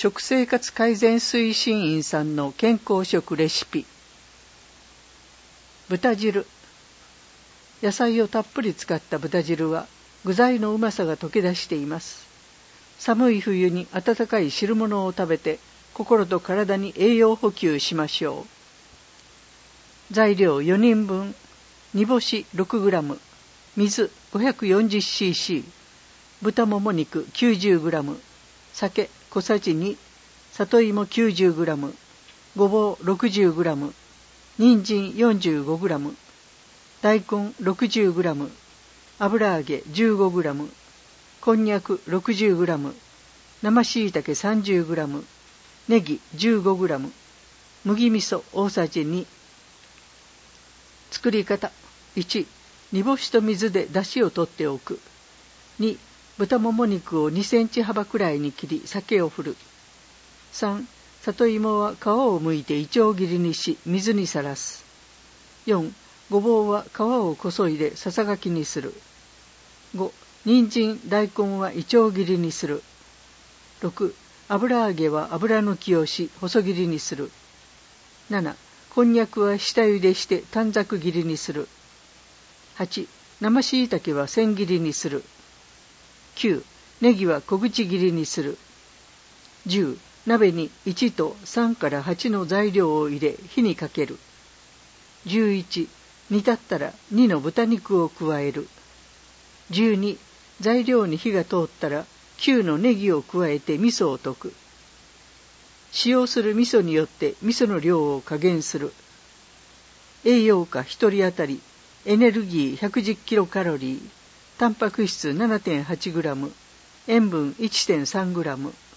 食生活改善推進員さんの健康食レシピ。豚汁。野菜をたっぷり使った豚汁は具材のうまさが溶け出しています。寒い冬に温かい汁物を食べて心と体に栄養補給しましょう。材料4人分。煮干し 6g、水 540cc、豚もも肉 90g、酒小さじ2、里芋 90g、ごぼう 60g、人参 45g、大根 60g、油揚げ 15g、こんにゃく 60g、生しいたけ 30g、ネギ 15g、麦味噌大さじ2。作り方。1、煮干しと水で出汁を取っておく。2、豚もも肉を2センチ幅くらいに切り酒を振る。3、里芋は皮を剥いていちょう切りにし水にさらす。4、ごぼうは皮をこそいでささがきにする。5、人参、大根はいちょう切りにする。6、油揚げは油抜きをし細切りにする。7、こんにゃくは下茹でして短冊切りにする。8、生しいたけは千切りにする。9、ネギは小口切りにする。10、鍋に1と3から8の材料を入れ火にかける。11、煮立ったら2の豚肉を加える。12、材料に火が通ったら9のネギを加えて味噌を溶く。使用する味噌によって味噌の量を加減する。栄養価1人当たりエネルギー110キロカロリー、タンパク質 7.8g、塩分 1.3g、